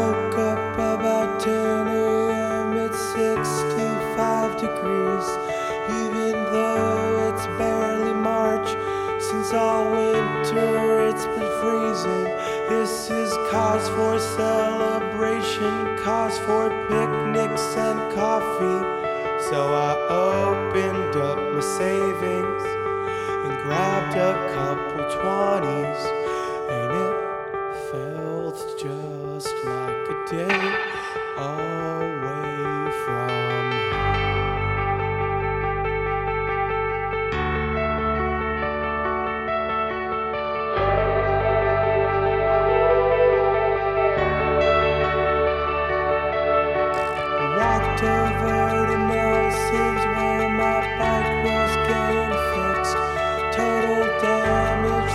woke up about 10 a.m. It's 65 degrees, even though it's barely March. Since all winter it's been freezing. This is cause for celebration, cause for picnics and coffee. So I opened up my savings and grabbed a couple 20s, and it felt just like a day away from home. Walked over to Nelson's where my bike was getting fixed. Total damage,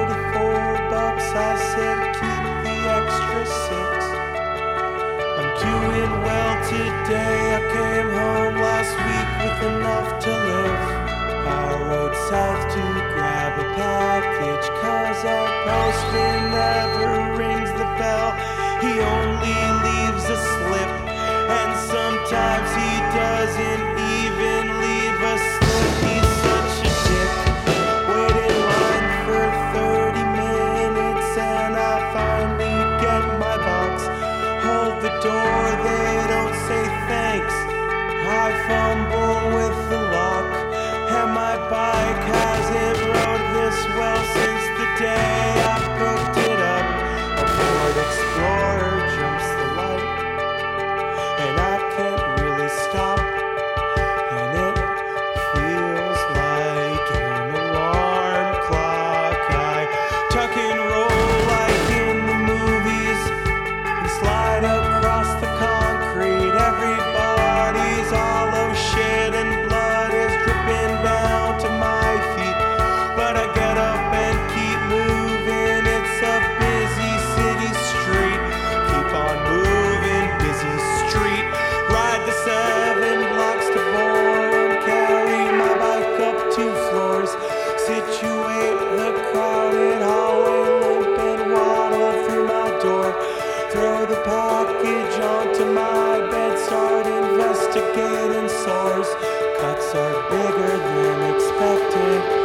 $34. I said keep the extra 6. I'm doing well today. I came home last week with enough to live. I rode south to grab a package, cause our postman never rings the bell. He only leaves a slip, and sometimes he doesn't even leave a slip. He's such a dick. Wait in line for 30 minutes and I finally get my box. Hold the door, they don't say thanks. I fumble with the lock, and my bike hasn't rode this well since the day I picked it up. A Ford Explorer jumps the light, and I can't really stop, and it feels like an alarm clock. I tuck and roll like in the movies and slide across the concrete. Everybody's hollow shit and blood is dripping down to my feet, but I get up and keep moving. It's a busy city street. Keep on moving, busy street. Ride the 7 blocks to Bourne, carry my bike up 2 floors, situate the crowded hallway, limp and waddle through my door, throw the package onto my bed, start investigating sores. Cuts are bigger than expected.